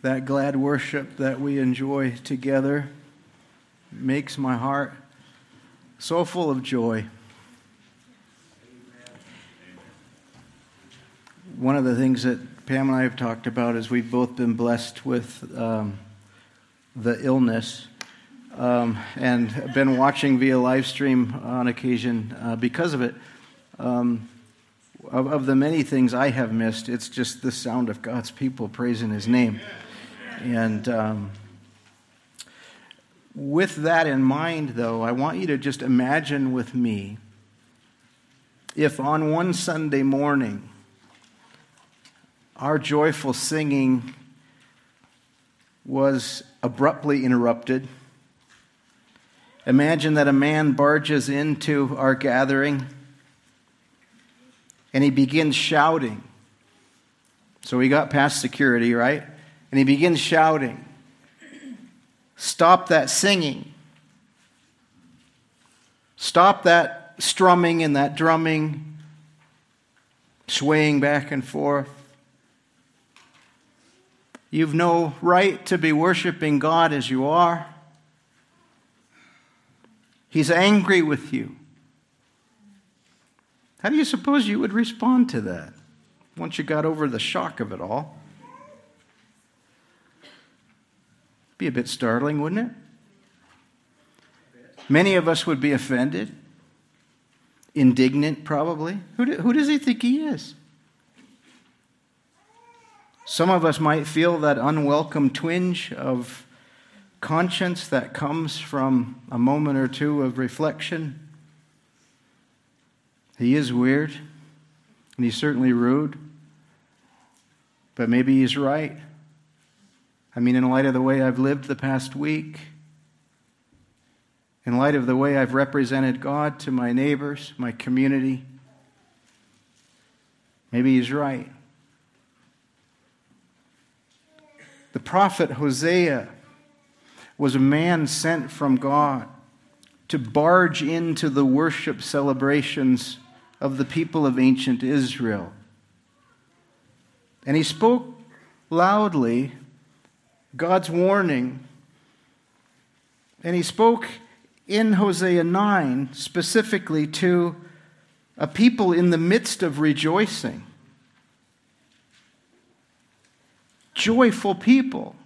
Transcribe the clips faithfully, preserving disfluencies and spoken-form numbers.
that glad worship that we enjoy together makes my heart so full of joy. One of the things that Pam and I have talked about is we've both been blessed with um, the illness um, and been watching via live stream on occasion uh, because of it. Um, of, of the many things I have missed, it's just the sound of God's people praising His name. And um, with that in mind, though, I want you to just imagine with me if on one Sunday morning our joyful singing was abruptly interrupted. Imagine that a man barges into our gathering and he begins shouting. So he got past security, right? And he begins shouting, "Stop that singing. Stop that strumming and that drumming, swaying back and forth. You've no right to be worshiping God as you are. He's angry with you." How do you suppose you would respond to that once you got over the shock of it all? Be a bit startling, wouldn't it? Many of us would be offended, indignant probably. Who, do, who does he think he is? Some of us might feel that unwelcome twinge of conscience that comes from a moment or two of reflection. He is weird, and he's certainly rude, but maybe he's right. I mean, in light of the way I've lived the past week, in light of the way I've represented God to my neighbors, my community, maybe he's right. The prophet Hosea was a man sent from God to barge into the worship celebrations of the people of ancient Israel. And he spoke loudly God's warning. And he spoke in Hosea nine specifically to a people in the midst of rejoicing. Joyful people.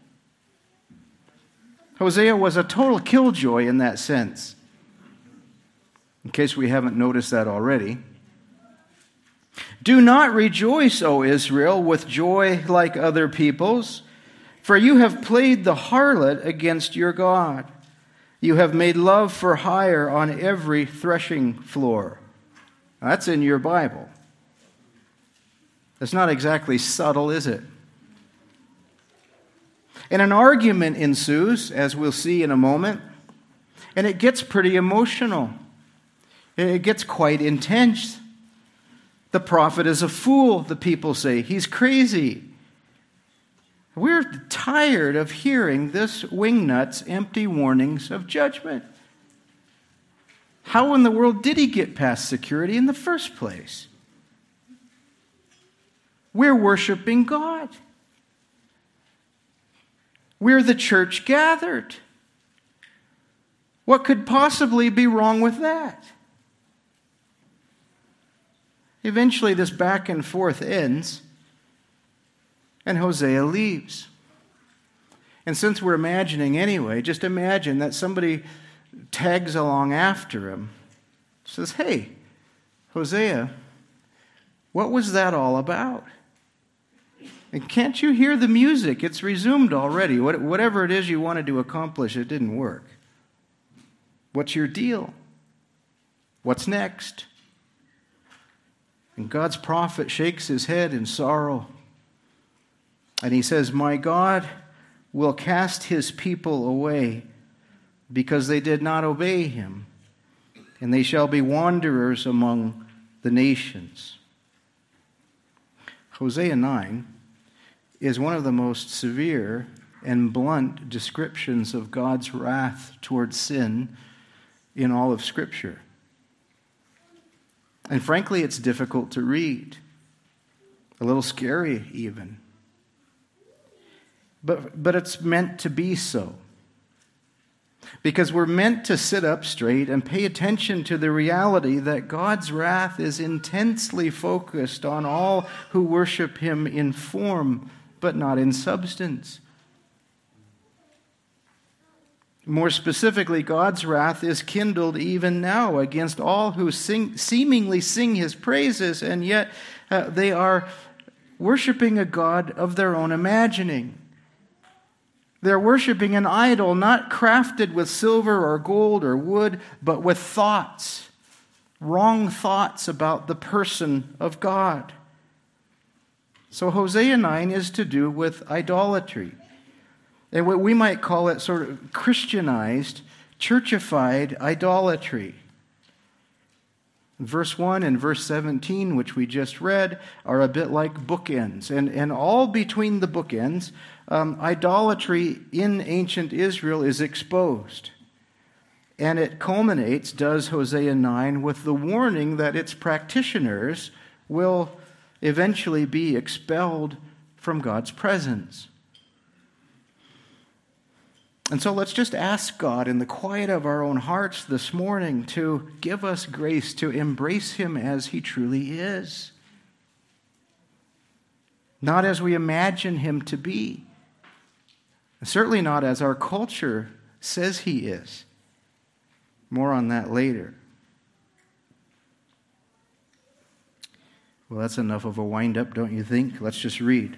Hosea was a total killjoy in that sense, in case we haven't noticed that already. "Do not rejoice, O Israel, with joy like other peoples, for you have played the harlot against your God. You have made love for hire on every threshing floor." That's in your Bible. That's not exactly subtle, is it? And an argument ensues, as we'll see in a moment, and it gets pretty emotional. It gets quite intense. The prophet is a fool, the people say. He's crazy. We're tired of hearing this wingnut's empty warnings of judgment. How in the world did he get past security in the first place? We're worshiping God. We're the church gathered. What could possibly be wrong with that? Eventually, this back and forth ends, and Hosea leaves. And since we're imagining anyway, just imagine that somebody tags along after him, says, "Hey, Hosea, what was that all about? And can't you hear the music? It's resumed already. What, whatever it is you wanted to accomplish, it didn't work. What's your deal? What's next?" And God's prophet shakes his head in sorrow. And he says, "My God will cast his people away because they did not obey him, and they shall be wanderers among the nations." Hosea nine is one of the most severe and blunt descriptions of God's wrath towards sin in all of Scripture. And frankly, it's difficult to read, a little scary even. But, but it's meant to be so. Because we're meant to sit up straight and pay attention to the reality that God's wrath is intensely focused on all who worship him in form, but not in substance. More specifically, God's wrath is kindled even now against all who sing, seemingly sing his praises, and yet uh, they are worshiping a God of their own imagining. They're worshiping an idol not crafted with silver or gold or wood, but with thoughts, wrong thoughts about the person of God. So Hosea nine is to do with idolatry. And what we might call it sort of Christianized, churchified idolatry. Verse one and verse seventeen, which we just read, are a bit like bookends. And, and all between the bookends, um, idolatry in ancient Israel is exposed. And it culminates, does Hosea nine, with the warning that its practitioners will eventually be expelled from God's presence. And so let's just ask God in the quiet of our own hearts this morning to give us grace to embrace him as he truly is. Not as we imagine him to be. Certainly not as our culture says he is. More on that later. Well, that's enough of a wind-up, don't you think? Let's just read.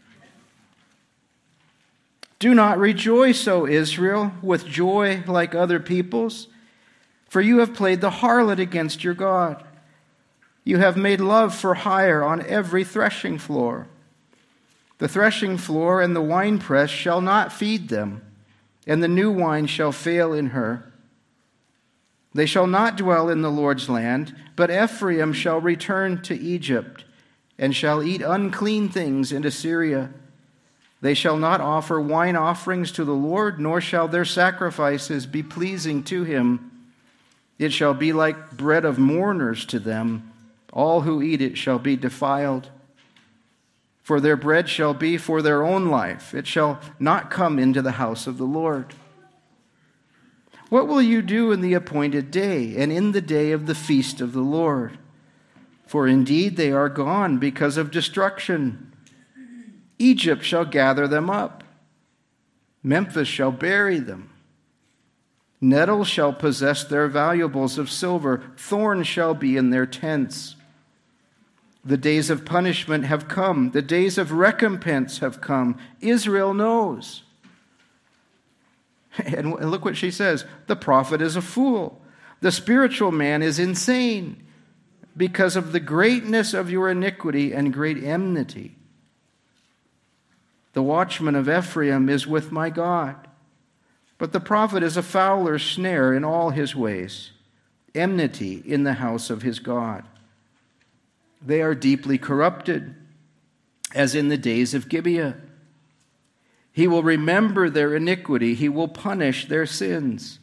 Do not rejoice, O Israel, with joy like other peoples, for you have played the harlot against your God. You have made love for hire on every threshing floor. The threshing floor and the winepress shall not feed them, and the new wine shall fail in her. They shall not dwell in the Lord's land, but Ephraim shall return to Egypt, and shall eat unclean things in Assyria. They shall not offer wine offerings to the Lord, nor shall their sacrifices be pleasing to him. It shall be like bread of mourners to them. All who eat it shall be defiled. For their bread shall be for their own life. It shall not come into the house of the Lord. What will you do in the appointed day, and in the day of the feast of the Lord? For indeed they are gone because of destruction. Egypt shall gather them up. Memphis shall bury them. Nettles shall possess their valuables of silver. Thorns shall be in their tents. The days of punishment have come. The days of recompense have come. Israel knows. And look what she says. The prophet is a fool. The spiritual man is insane because of the greatness of your iniquity and great enmity. The watchman of Ephraim is with my God, but the prophet is a fowler's snare in all his ways, enmity in the house of his God. They are deeply corrupted, as in the days of Gibeah. He will remember their iniquity. He will punish their sins.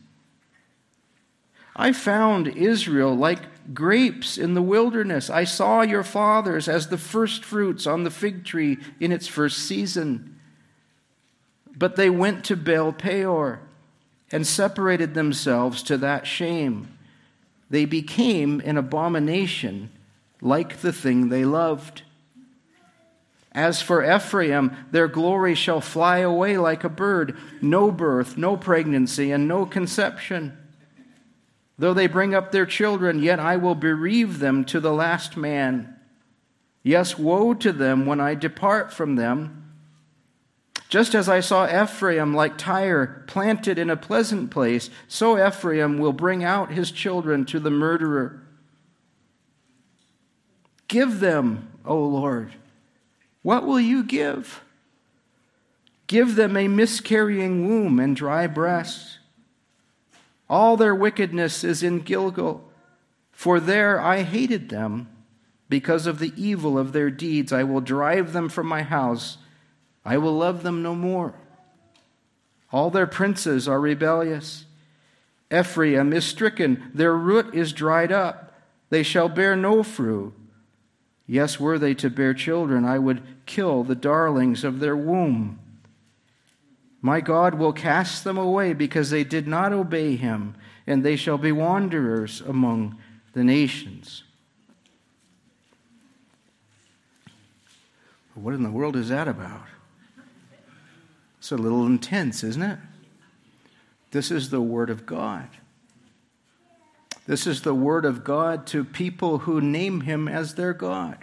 I found Israel like grapes in the wilderness. I saw your fathers as the first fruits on the fig tree in its first season. But they went to Baal Peor and separated themselves to that shame. They became an abomination like the thing they loved. As for Ephraim, their glory shall fly away like a bird. No birth, no pregnancy, and no conception. Though they bring up their children, yet I will bereave them to the last man. Yes, woe to them when I depart from them. Just as I saw Ephraim like Tyre planted in a pleasant place, so Ephraim will bring out his children to the murderer. Give them, O Lord. What will you give? Give them a miscarrying womb and dry breasts. All their wickedness is in Gilgal, for there I hated them. Because of the evil of their deeds, I will drive them from my house. I will love them no more. All their princes are rebellious. Ephraim is stricken, their root is dried up. They shall bear no fruit. Yes, were they to bear children, I would kill the darlings of their womb. My God will cast them away because they did not obey him, and they shall be wanderers among the nations. What in the world is that about? It's a little intense, isn't it? This is the Word of God. This is the Word of God to people who name him as their God.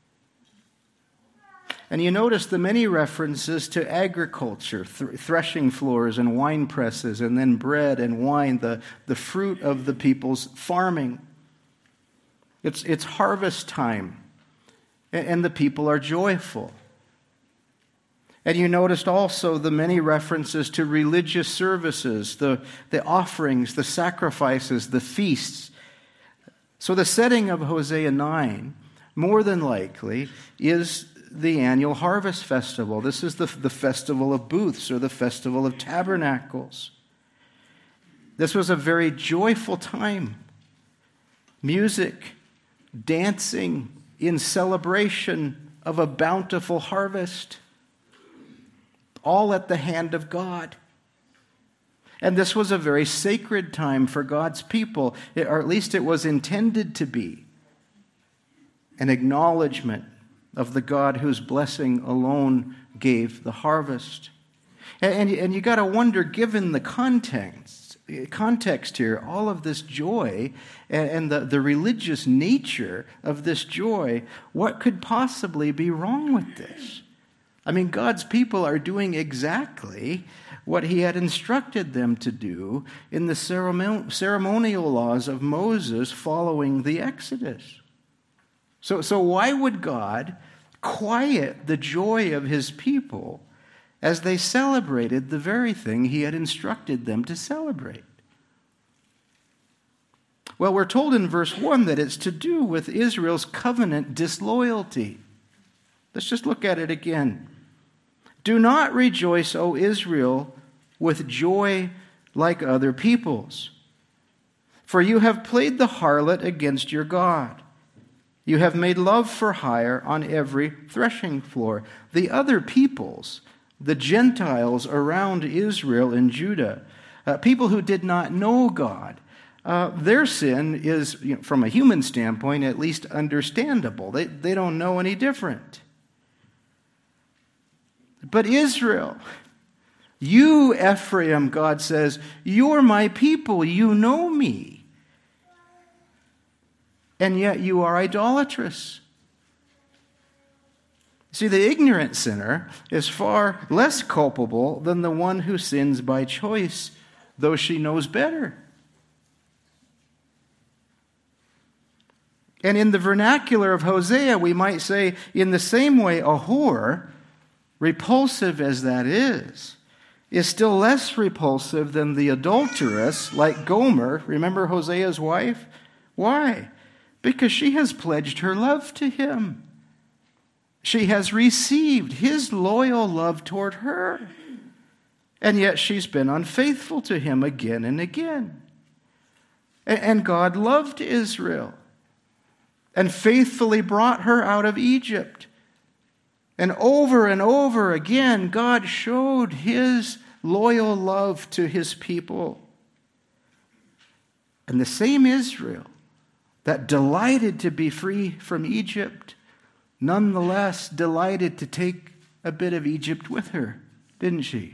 And you notice the many references to agriculture, th- threshing floors and wine presses, and then bread and wine, the, the fruit of the people's farming. It's, it's harvest time, and, and the people are joyful. And you noticed also the many references to religious services, the, the offerings, the sacrifices, the feasts. So the setting of Hosea nine, more than likely, is the annual harvest festival. This is the, the festival of booths, or the festival of tabernacles. This was a very joyful time. Music, dancing in celebration of a bountiful harvest, all at the hand of God. And this was a very sacred time for God's people, or at least it was intended to be an acknowledgement of the God whose blessing alone gave the harvest. And, and, and you got to wonder, given the context, context here, all of this joy and, and the, the religious nature of this joy, what could possibly be wrong with this? I mean, God's people are doing exactly what he had instructed them to do in the ceremonial laws of Moses following the Exodus. So, so why would God quiet the joy of his people as they celebrated the very thing he had instructed them to celebrate? Well, we're told in verse one that it's to do with Israel's covenant disloyalty. Let's just look at it again. Do not rejoice, O Israel, with joy like other peoples, for you have played the harlot against your God. You have made love for hire on every threshing floor. The other peoples, the Gentiles around Israel and Judah, uh, people who did not know God, uh, their sin is, you know, from a human standpoint, at least understandable. They, they don't know any different. But Israel, you, Ephraim, God says, you're my people, you know me. And yet you are idolatrous. See, the ignorant sinner is far less culpable than the one who sins by choice, though she knows better. And in the vernacular of Hosea, we might say, in the same way, a whore, repulsive as that is, is still less repulsive than the adulteress, like Gomer. Remember Hosea's wife? Why? Because she has pledged her love to him. She has received his loyal love toward her. And yet she's been unfaithful to him again and again. And God loved Israel and faithfully brought her out of Egypt. And over and over again, God showed his loyal love to his people. And the same Israel that delighted to be free from Egypt, nonetheless delighted to take a bit of Egypt with her, didn't she?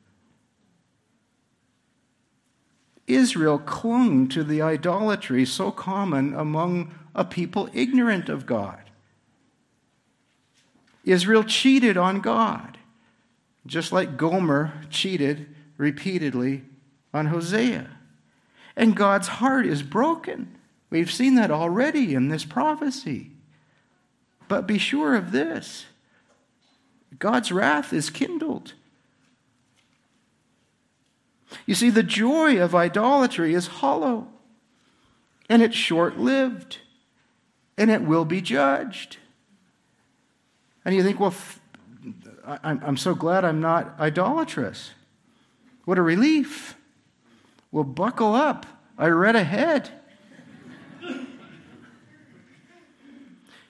Israel clung to the idolatry so common among a people ignorant of God. Israel cheated on God, just like Gomer cheated repeatedly on Hosea. And God's heart is broken. We've seen that already in this prophecy. But be sure of this: God's wrath is kindled. You see, the joy of idolatry is hollow, and it's short-lived, and it will be judged. And you think, well, I'm so glad I'm not idolatrous. What a relief. Well, buckle up. I read ahead.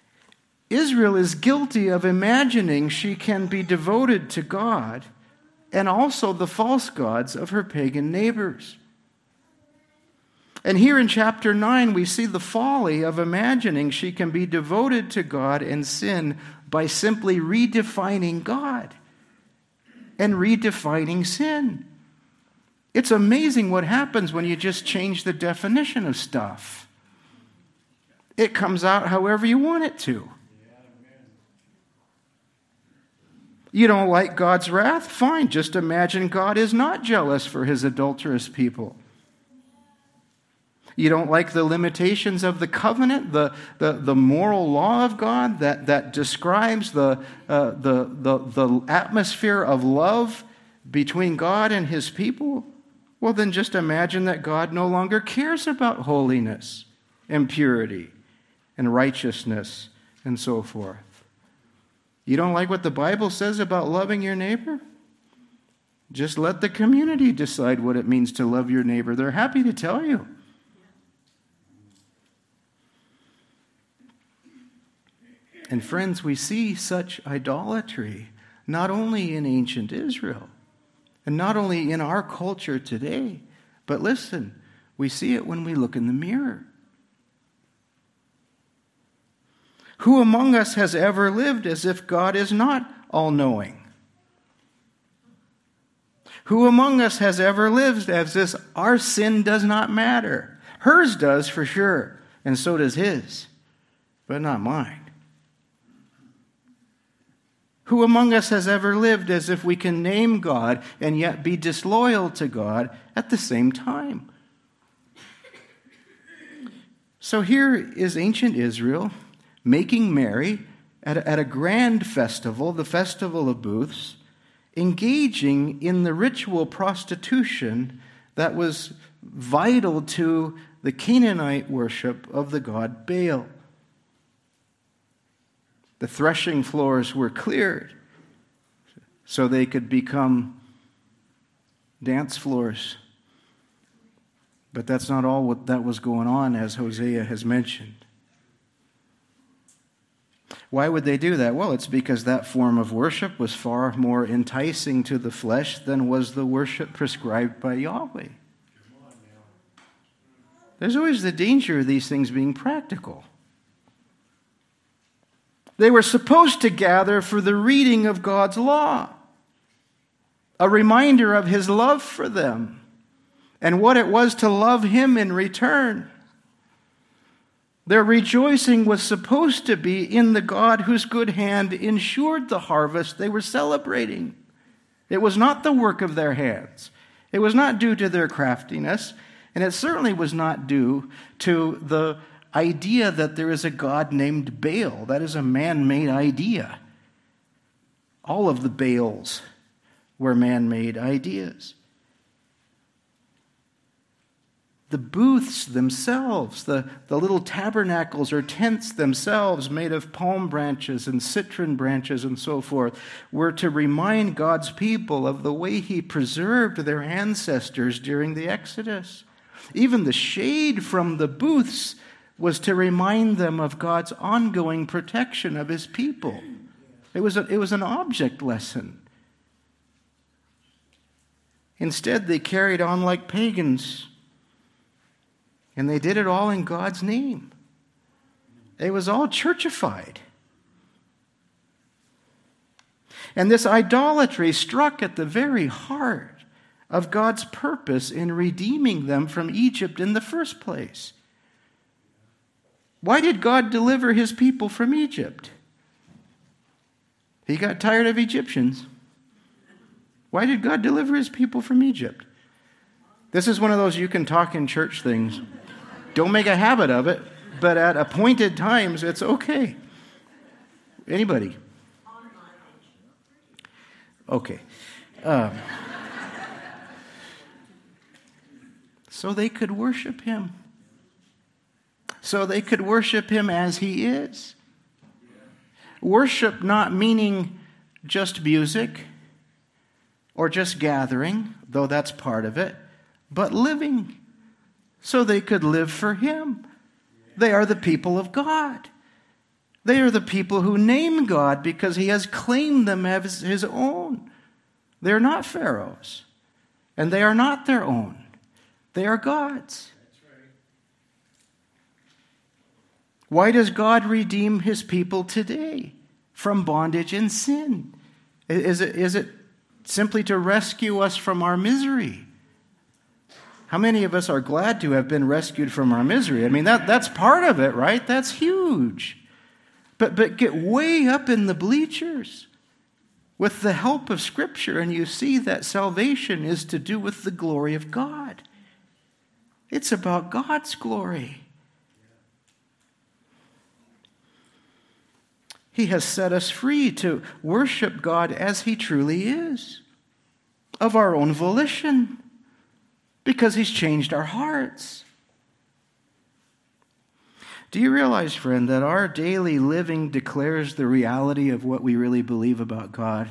Israel is guilty of imagining she can be devoted to God and also the false gods of her pagan neighbors. And here in chapter nine, we see the folly of imagining she can be devoted to God and sin by simply redefining God and redefining sin. It's amazing what happens when you just change the definition of stuff. It comes out however you want it to. You don't like God's wrath? Fine, just imagine God is not jealous for his adulterous people. You don't like the limitations of the covenant, the, the, the moral law of God that, that describes the, uh, the, the, the atmosphere of love between God and his people? Well, then just imagine that God no longer cares about holiness and purity and righteousness and so forth. You don't like what the Bible says about loving your neighbor? Just let the community decide what it means to love your neighbor. They're happy to tell you. And friends, we see such idolatry not only in ancient Israel and not only in our culture today, but listen, we see it when we look in the mirror. Who among us has ever lived as if God is not all-knowing? Who among us has ever lived as if our sin does not matter? Hers does for sure, and so does his, but not mine. Who among us has ever lived as if we can name God and yet be disloyal to God at the same time? So here is ancient Israel making merry at a, at a grand festival, the Festival of Booths, engaging in the ritual prostitution that was vital to the Canaanite worship of the god Baal. The threshing floors were cleared so they could become dance floors. But that's not all what that was going on, as Hosea has mentioned. Why would they do that? Well, it's because that form of worship was far more enticing to the flesh than was the worship prescribed by Yahweh. There's always the danger of these things being practical. They were supposed to gather for the reading of God's law, a reminder of his love for them and what it was to love him in return. Their rejoicing was supposed to be in the God whose good hand ensured the harvest they were celebrating. It was not the work of their hands. It was not due to their craftiness, and it certainly was not due to the idea that there is a God named Baal. That is a man-made idea. All of the Baals were man-made ideas. The booths themselves, the, the little tabernacles or tents themselves made of palm branches and citron branches and so forth, were to remind God's people of the way he preserved their ancestors during the Exodus. Even the shade from the booths was to remind them of God's ongoing protection of his people. It was, a, it was an object lesson. Instead, they carried on like pagans, and they did it all in God's name. It was all churchified. And this idolatry struck at the very heart of God's purpose in redeeming them from Egypt in the first place. Why did God deliver his people from Egypt? He got tired of Egyptians. Why did God deliver his people from Egypt? This is one of those you can talk in church things. Don't make a habit of it, but at appointed times, it's okay. Anybody? Okay. Um, so they could worship him. So they could worship him as he is. Worship not meaning just music or just gathering, though that's part of it, but living. So they could live for him. They are the people of God. They are the people who name God because he has claimed them as his own. They're not Pharaoh's. And they are not their own. They are God's. Why does God redeem his people today from bondage and sin? Is it, is it simply to rescue us from our misery? How many of us are glad to have been rescued from our misery? I mean, that, that's part of it, right? That's huge. But, but get way up in the bleachers with the help of Scripture, and you see that salvation is to do with the glory of God. It's about God's glory. He has set us free to worship God as he truly is, of our own volition, because he's changed our hearts. Do you realize, friend, that our daily living declares the reality of what we really believe about God?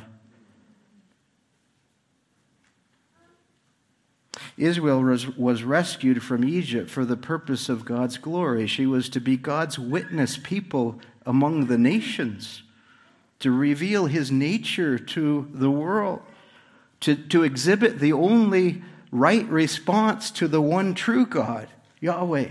Israel was, was rescued from Egypt for the purpose of God's glory. She was to be God's witness people among the nations, to reveal his nature to the world, to, to exhibit the only right response to the one true God, Yahweh.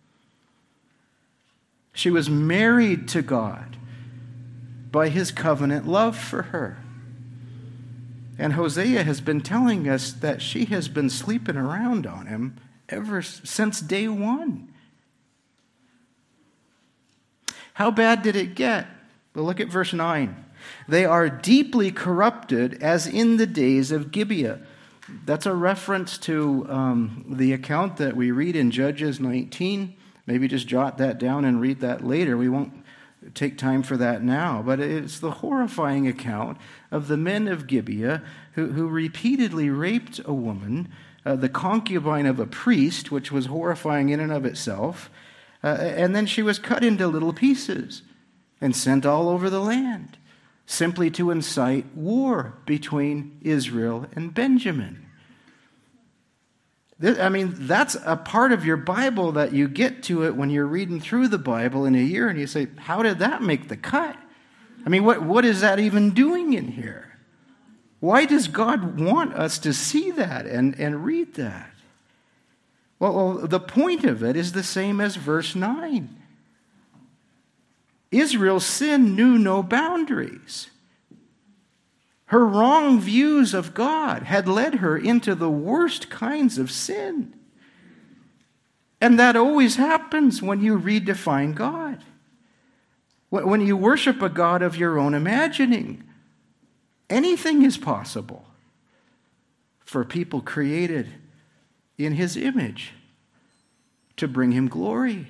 She was married to God by his covenant love for her. And Hosea has been telling us that she has been sleeping around on him ever since day one. How bad did it get? Well, look at verse nine. They are deeply corrupted as in the days of Gibeah. That's a reference to um, the account that we read in Judges nineteen. Maybe just jot that down and read that later. We won't take time for that now. But it's the horrifying account of the men of Gibeah who, who repeatedly raped a woman, uh, the concubine of a priest, which was horrifying in and of itself. Uh, and then she was cut into little pieces and sent all over the land, simply to incite war between Israel and Benjamin. I mean, that's a part of your Bible that you get to it when you're reading through the Bible in a year and you say, how did that make the cut? I mean, what, what is that even doing in here? Why does God want us to see that and, and read that? Well, well, the point of it is the same as verse nine. Israel's sin knew no boundaries. Her wrong views of God had led her into the worst kinds of sin. And that always happens when you redefine God. When you worship a God of your own imagining, anything is possible for people created in his image to bring him glory.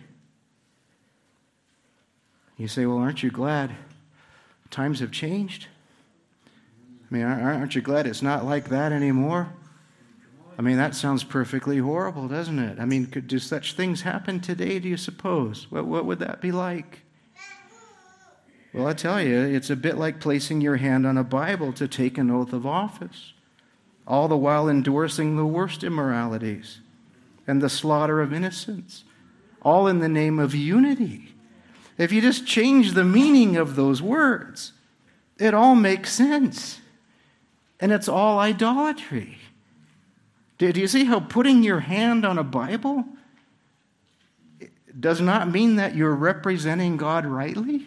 You say, well, aren't you glad times have changed? I mean, aren't you glad it's not like that anymore? I mean, that sounds perfectly horrible, doesn't it? I mean, could, do such things happen today, do you suppose? What, what would that be like? Well, I tell you, it's a bit like placing your hand on a Bible to take an oath of office, all the while endorsing the worst immoralities and the slaughter of innocents, all in the name of unity. If you just change the meaning of those words, it all makes sense. And it's all idolatry. Do you see how putting your hand on a Bible does not mean that you're representing God rightly?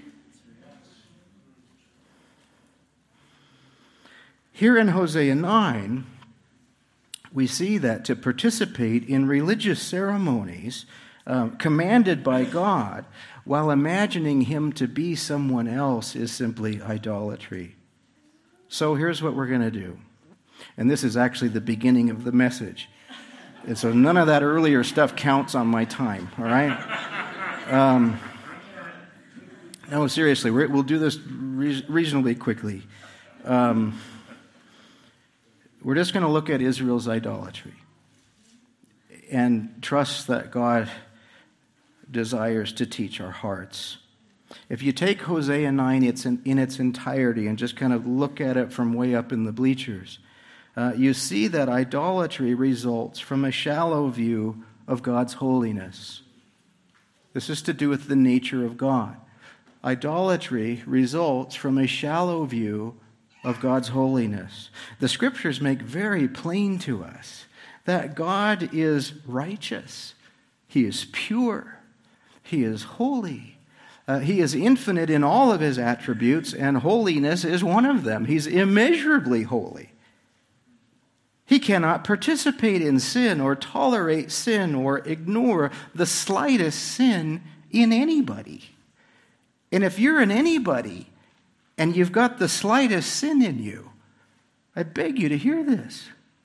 Here in Hosea nine, we see that to participate in religious ceremonies uh, commanded by God while imagining him to be someone else is simply idolatry. So here's what we're going to do. And this is actually the beginning of the message. And so none of that earlier stuff counts on my time, all right? Um, no, seriously, we're, we'll do this re- reasonably quickly. Um, we're just going to look at Israel's idolatry and trust that God desires to teach our hearts. If you take Hosea nine it's in, in its entirety and just kind of look at it from way up in the bleachers, uh, you see that idolatry results from a shallow view of God's holiness. This is to do with the nature of God. Idolatry results from a shallow view of God's holiness. The Scriptures make very plain to us that God is righteous. He is pure. He is holy. Uh, he is infinite in all of his attributes, and holiness is one of them. He's immeasurably holy. He cannot participate in sin or tolerate sin or ignore the slightest sin in anybody. And if you're an anybody and you've got the slightest sin in you, I beg you to hear this.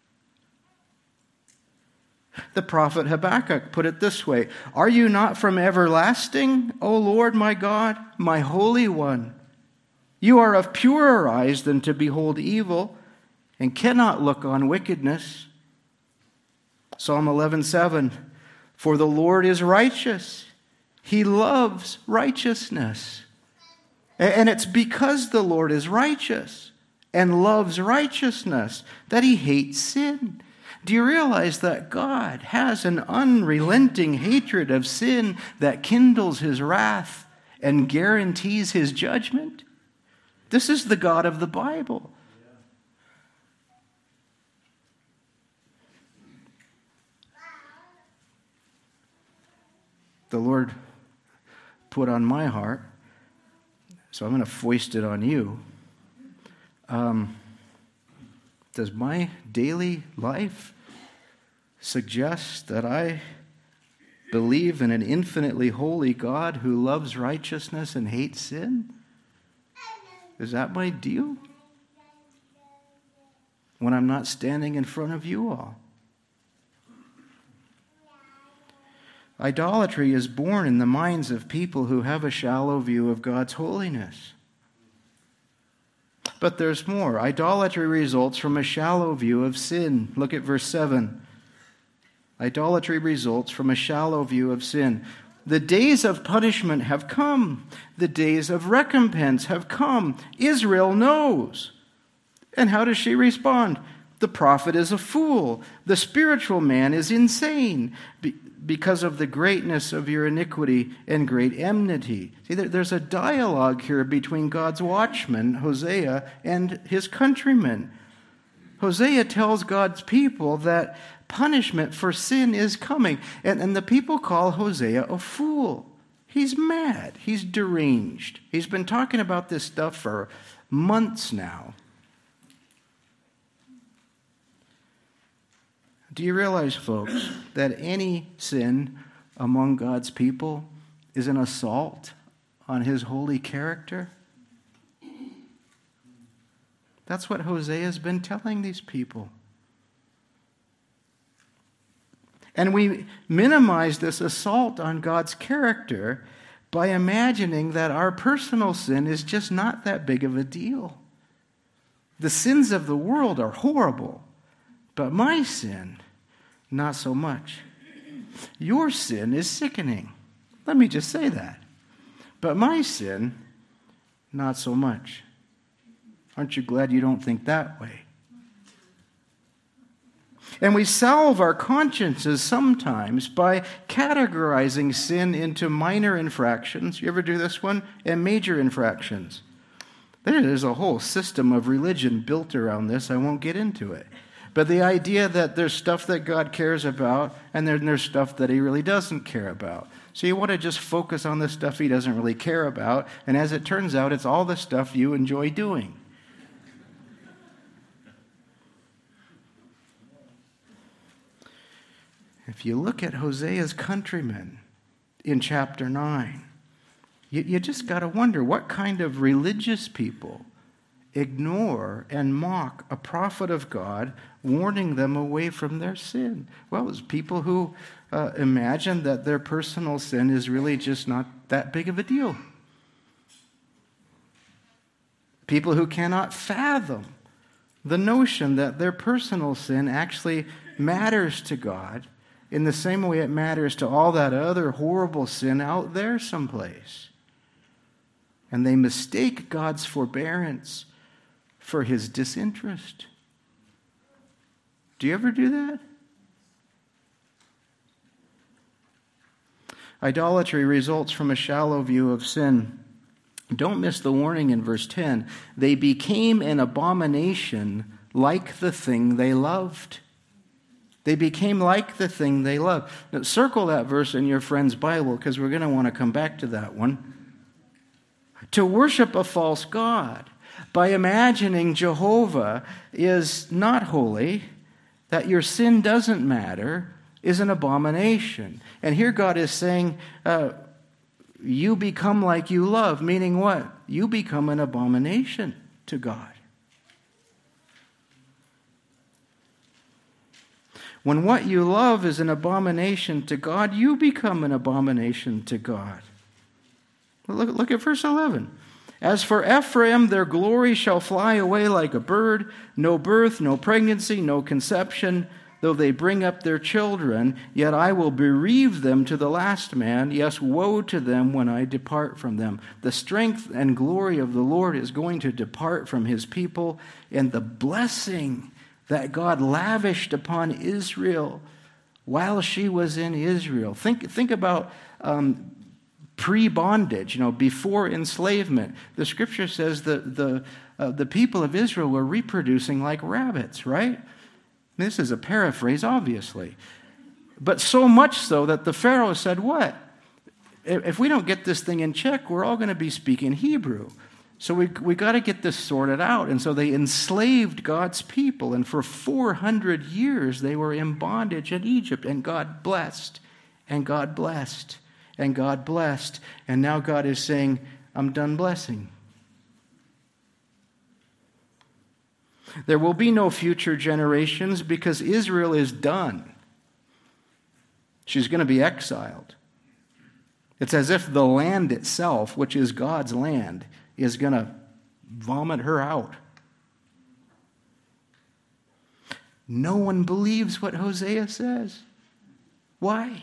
The prophet Habakkuk put it this way: "Are you not from everlasting, O Lord my God, my Holy One? You are of purer eyes than to behold evil, and cannot look on wickedness." Psalm eleven seven, "For the Lord is righteous. He loves righteousness." And it's because the Lord is righteous and loves righteousness that he hates sin. Do you realize that God has an unrelenting hatred of sin that kindles his wrath and guarantees his judgment? This is the God of the Bible. The Lord put on my heart, so I'm going to foist it on you. Um, does my daily life suggest that I believe in an infinitely holy God who loves righteousness and hates sin? Is that my deal? When I'm not standing in front of you all. Idolatry is born in the minds of people who have a shallow view of God's holiness. But there's more. Idolatry results from a shallow view of sin. Look at verse seven. Idolatry results from a shallow view of sin. The days of punishment have come. The days of recompense have come. Israel knows. And how does she respond? The prophet is a fool. The spiritual man is insane because of the greatness of your iniquity and great enmity. See, there's a dialogue here between God's watchman, Hosea, and his countrymen. Hosea tells God's people that punishment for sin is coming. And, and the people call Hosea a fool. He's mad. He's deranged. He's been talking about this stuff for months now. Do you realize, folks, that any sin among God's people is an assault on his holy character? That's what Hosea has been telling these people. And we minimize this assault on God's character by imagining that our personal sin is just not that big of a deal. The sins of the world are horrible, but my sin, not so much. Your sin is sickening. Let me just say that. But my sin, not so much. Aren't you glad you don't think that way? And we salve our consciences sometimes by categorizing sin into minor infractions. You ever do this one? And major infractions. There's a whole system of religion built around this. I won't get into it. But the idea that there's stuff that God cares about and then there's stuff that he really doesn't care about. So you want to just focus on the stuff he doesn't really care about. And as it turns out, it's all the stuff you enjoy doing. If you look at Hosea's countrymen in chapter nine, you, you just got to wonder what kind of religious people ignore and mock a prophet of God, warning them away from their sin. Well, it's people who uh, imagine that their personal sin is really just not that big of a deal. People who cannot fathom the notion that their personal sin actually matters to God in the same way it matters to all that other horrible sin out there someplace. And they mistake God's forbearance for his disinterest. Do you ever do that? Idolatry results from a shallow view of sin. Don't miss the warning in verse ten. They became an abomination like the thing they loved. They became like the thing they loved. Now, circle that verse in your friend's Bible because we're going to want to come back to that one. To worship a false god by imagining Jehovah is not holy, that your sin doesn't matter, is an abomination. And here God is saying, uh, you become like you love, meaning what? You become an abomination to God. When what you love is an abomination to God, you become an abomination to God. Look, look at verse eleven. As for Ephraim, their glory shall fly away like a bird. No birth, no pregnancy, no conception. Though they bring up their children, yet I will bereave them to the last man. Yes, woe to them when I depart from them. The strength and glory of the Lord is going to depart from his people, and the blessing that God lavished upon Israel while she was in Israel. Think, think about um, pre-bondage, you know, before enslavement. The scripture says that the, uh, the people of Israel were reproducing like rabbits, right? This is a paraphrase, obviously. But so much so that the Pharaoh said, what? If we don't get this thing in check, we're all going to be speaking Hebrew. So we we got to get this sorted out. And so they enslaved God's people. And for four hundred years, they were in bondage in Egypt. And God blessed, and God blessed, and God blessed. And now God is saying, I'm done blessing. There will be no future generations because Israel is done. She's going to be exiled. It's as if the land itself, which is God's land, is going to vomit her out. No one believes what Hosea says. Why?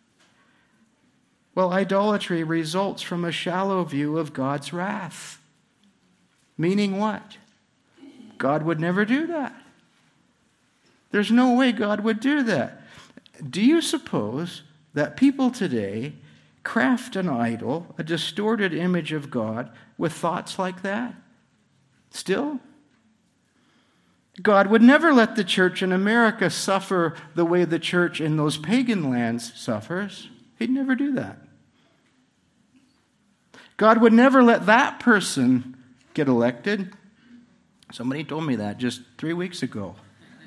Well, idolatry results from a shallow view of God's wrath. Meaning what? God would never do that. There's no way God would do that. Do you suppose that people today craft an idol, a distorted image of God, with thoughts like that? Still? God would never let the church in America suffer the way the church in those pagan lands suffers. He'd never do that. God would never let that person get elected. Somebody told me that just three weeks ago.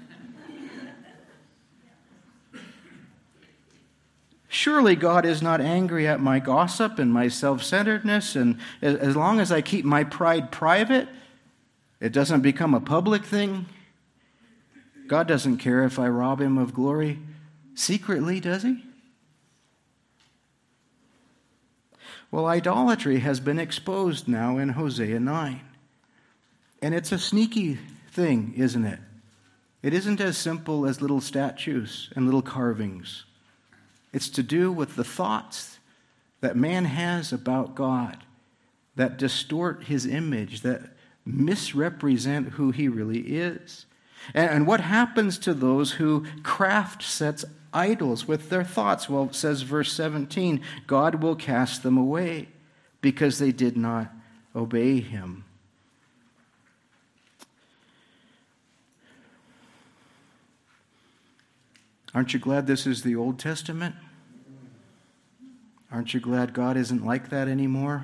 Surely God is not angry at my gossip and my self-centeredness, and as long as I keep my pride private, it doesn't become a public thing. God doesn't care if I rob him of glory secretly, does he? Well, idolatry has been exposed now in Hosea nine. And it's a sneaky thing, isn't it? It isn't as simple as little statues and little carvings. It's to do with the thoughts that man has about God that distort his image, that misrepresent who he really is. And, and what happens to those who craft such idols with their thoughts? Well, it says verse seventeen, God will cast them away because they did not obey him. Aren't you glad this is the Old Testament? Aren't you glad God isn't like that anymore?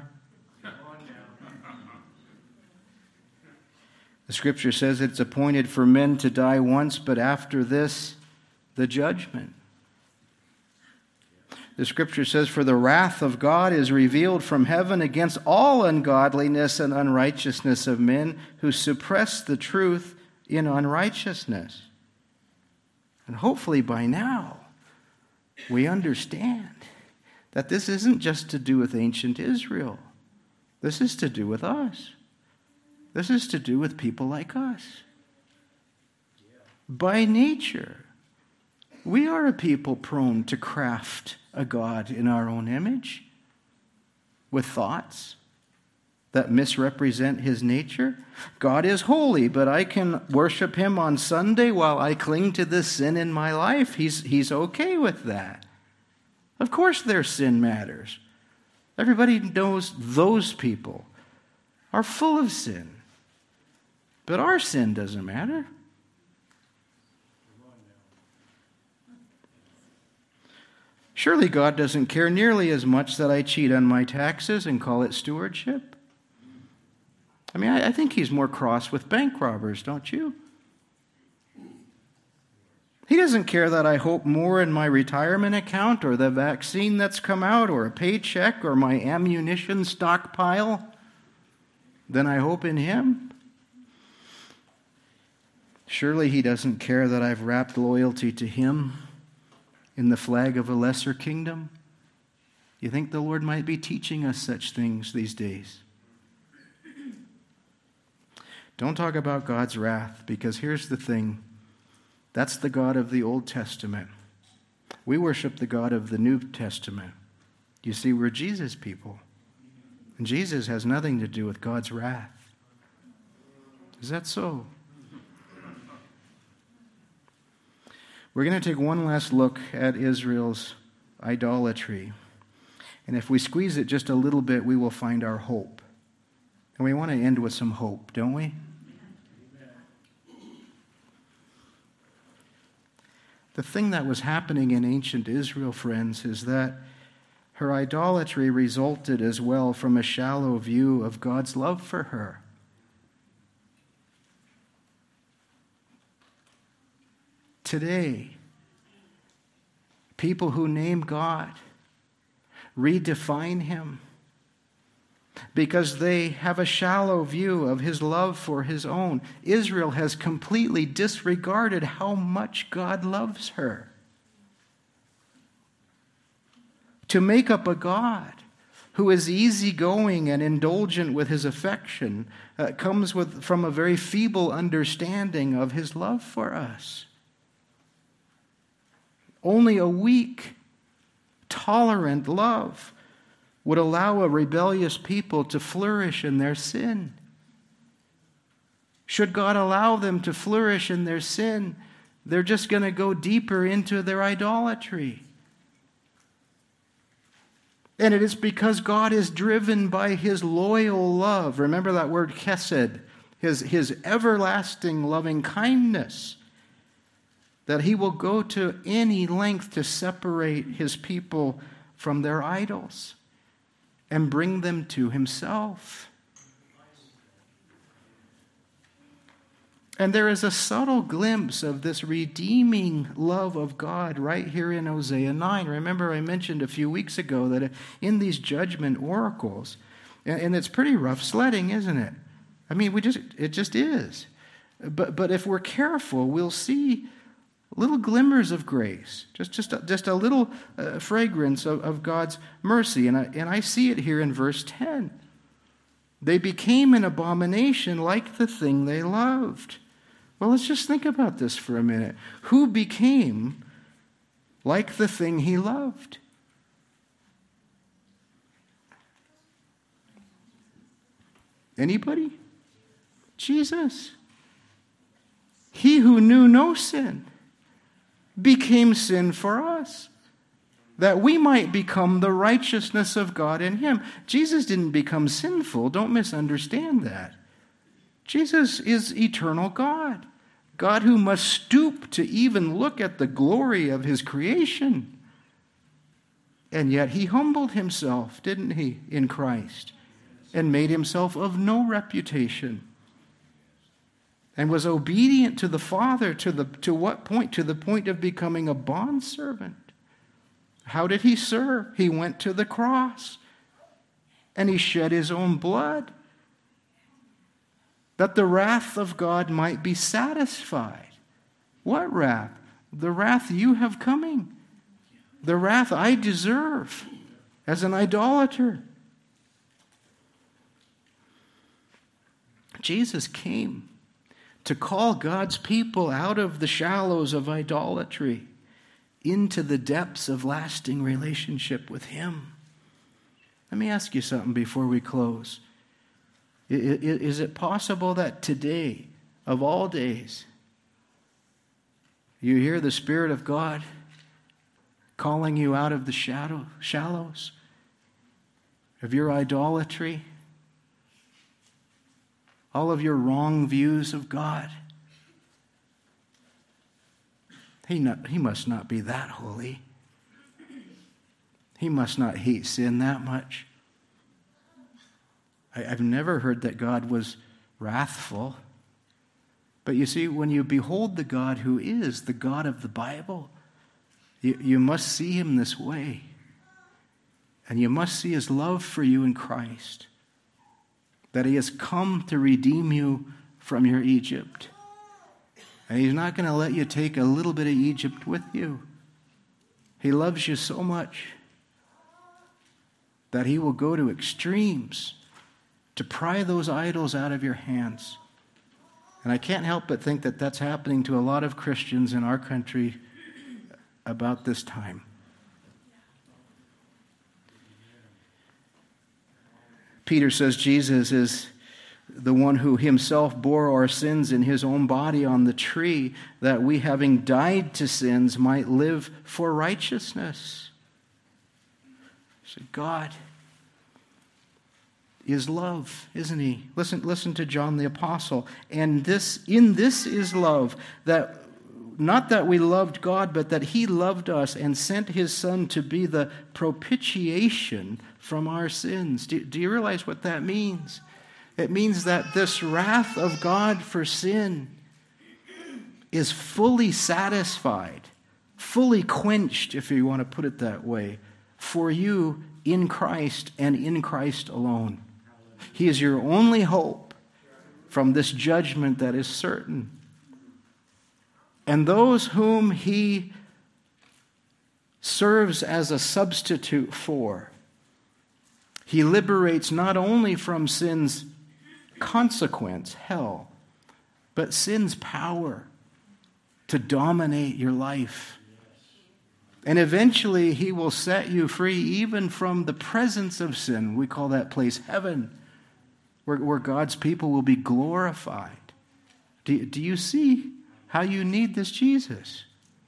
The scripture says it's appointed for men to die once, but after this, the judgment. The scripture says, for the wrath of God is revealed from heaven against all ungodliness and unrighteousness of men who suppress the truth in unrighteousness. And hopefully by now, we understand that this isn't just to do with ancient Israel. This is to do with us. This is to do with people like us. By nature, we are a people prone to craft a God in our own image with thoughts that misrepresent his nature. God is holy, but I can worship him on Sunday while I cling to this sin in my life. He's, he's okay with that. Of course their sin matters. Everybody knows those people. are full of sin. But our sin doesn't matter. Surely God doesn't care nearly as much that I cheat on my taxes and call it stewardship. I mean, I, I think he's more cross with bank robbers, don't you? He doesn't care that I hope more in my retirement account or the vaccine that's come out or a paycheck or my ammunition stockpile than I hope in him. Surely he doesn't care that I've wrapped loyalty to him in the flag of a lesser kingdom. You think the Lord might be teaching us such things these days? Don't talk about God's wrath, because here's the thing. That's the God of the Old Testament. We worship the God of the New Testament. You see, we're Jesus people. And Jesus has nothing to do with God's wrath. Is that so? We're going to take one last look at Israel's idolatry. And if we squeeze it just a little bit, we will find our hope. And we want to end with some hope, don't we? The thing that was happening in ancient Israel, friends, is that her idolatry resulted as well from a shallow view of God's love for her. Today, people who name God redefine him because they have a shallow view of his love for his own. Israel has completely disregarded how much God loves her. To make up a God who is easygoing and indulgent with his affection uh, comes with, from a very feeble understanding of his love for us. Only a weak, tolerant love would allow a rebellious people to flourish in their sin. Should God allow them to flourish in their sin, they're just going to go deeper into their idolatry. And it is because God is driven by his loyal love. Remember that word chesed, his, his everlasting loving kindness, that he will go to any length to separate his people from their idols and bring them to himself. And there is a subtle glimpse of this redeeming love of God right here in Hosea nine. Remember, I mentioned a few weeks ago that in these judgment oracles, and it's pretty rough sledding, isn't it? I mean, we just it just is. But but if we're careful, we'll see little glimmers of grace, just just a, just a little uh, fragrance of, of God's mercy. And I, and I see it here in verse ten. They became an abomination like the thing they loved. Well, let's just think about this for a minute. Who became like the thing he loved? Anybody? Jesus. He who knew no sin became sin for us, that we might become the righteousness of God in him. Jesus didn't become sinful. Don't misunderstand that. Jesus is eternal God, God who must stoop to even look at the glory of his creation. And yet he humbled himself, didn't he, in Christ, and made himself of no reputation, and was obedient to the Father to the to what point? To the point of becoming a bondservant. How did he serve? He went to the cross, and he shed his own blood, that the wrath of God might be satisfied. What wrath? The wrath you have coming. The wrath I deserve as an idolater. Jesus came to call God's people out of the shallows of idolatry into the depths of lasting relationship with him. Let me ask you something before we close. Is it possible that today, of all days, you hear the Spirit of God calling you out of the shadow, shallows of your idolatry all of your wrong views of God. He, not, he must not be that holy. He must not hate sin that much. I, I've never heard that God was wrathful. But you see, when you behold the God who is the God of the Bible, you, you must see him this way. And you must see his love for you in Christ. That he has come to redeem you from your Egypt. And he's not going to let you take a little bit of Egypt with you. He loves you so much that he will go to extremes to pry those idols out of your hands. And I can't help but think that that's happening to a lot of Christians in our country about this time. Peter says Jesus is the one who himself bore our sins in his own body on the tree, that we, having died to sins, might live for righteousness. So God is love, isn't he? Listen, listen to John the Apostle. And this, in this is love, that not that we loved God, but that he loved us and sent his Son to be the propitiation from our sins. Do, do you realize what that means? It means that this wrath of God for sin is fully satisfied, fully quenched, if you want to put it that way, for you in Christ and in Christ alone. He is your only hope from this judgment that is certain. And those whom he serves as a substitute for, he liberates not only from sin's consequence, hell, but sin's power to dominate your life. And eventually he will set you free even from the presence of sin. We call that place heaven, where, where God's people will be glorified. Do, do you see how you need this Jesus?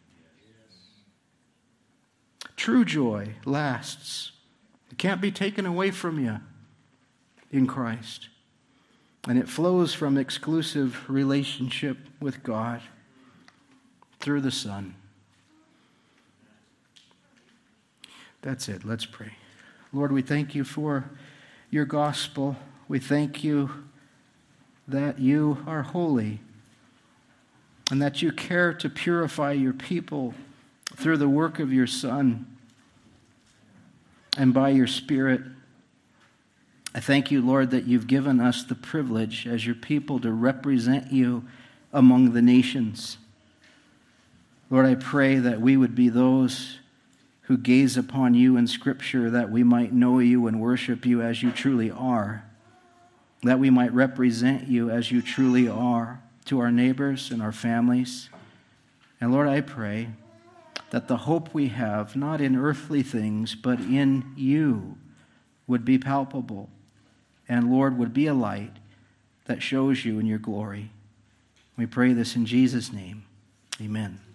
True joy lasts. It can't be taken away from you in Christ. And it flows from exclusive relationship with God through the Son. That's it. Let's pray. Lord, we thank you for your gospel. We thank you that you are holy and that you care to purify your people through the work of your Son and by your Spirit. I thank you, Lord, that you've given us the privilege as your people to represent you among the nations. Lord, I pray that we would be those who gaze upon you in Scripture, that we might know you and worship you as you truly are, that we might represent you as you truly are to our neighbors and our families. And Lord, I pray that the hope we have, not in earthly things, but in you, would be palpable, and Lord, would be a light that shows you in your glory. We pray this in Jesus' name. Amen.